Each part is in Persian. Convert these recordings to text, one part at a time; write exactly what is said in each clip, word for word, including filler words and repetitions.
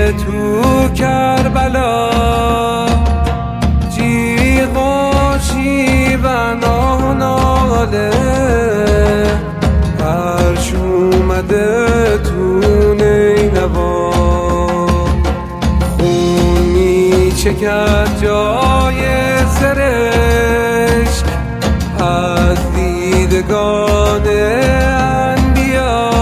تو کربلا جیغ و شیون و ناله عرش اومده تو نینوا خون میچکد جای سرشک از دیدگان انبیا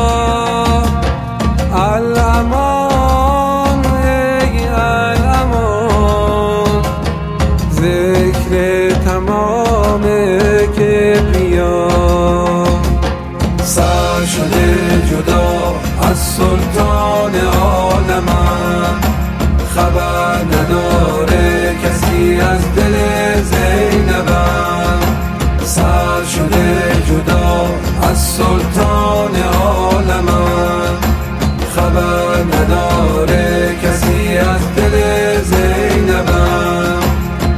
الامان ای الامان ذکر تمام کبریا سر شده جدا از سلطان عالمم خبر نداره کسی از دل زینبم سر شده جدا از سلطان عالمم خبر نداره کسی از دل زینبم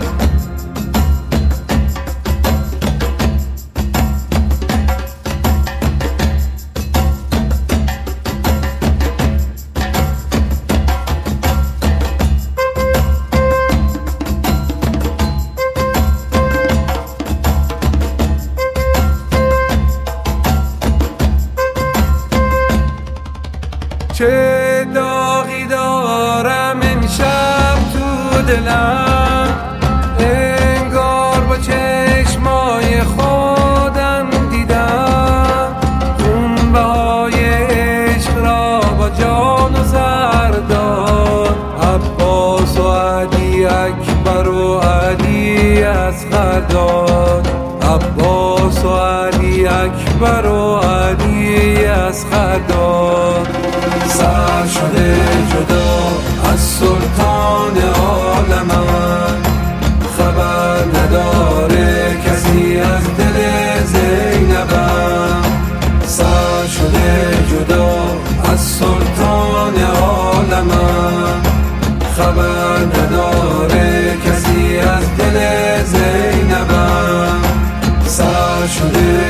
چه داغی دارم امشب تو دلم انگار با چشمای خودم دیدم خونبهای عشق را با جان و سردار عباس و علی اکبر و علی اصغر داد عباس و علی اکبر و علی اصغر داد سر شده جدا از سلطان عالمم خبر نداره کسی از دل زینبم سر شده جدا از سلطان عالمم خبر نداره کسی از دل زینبم سر شده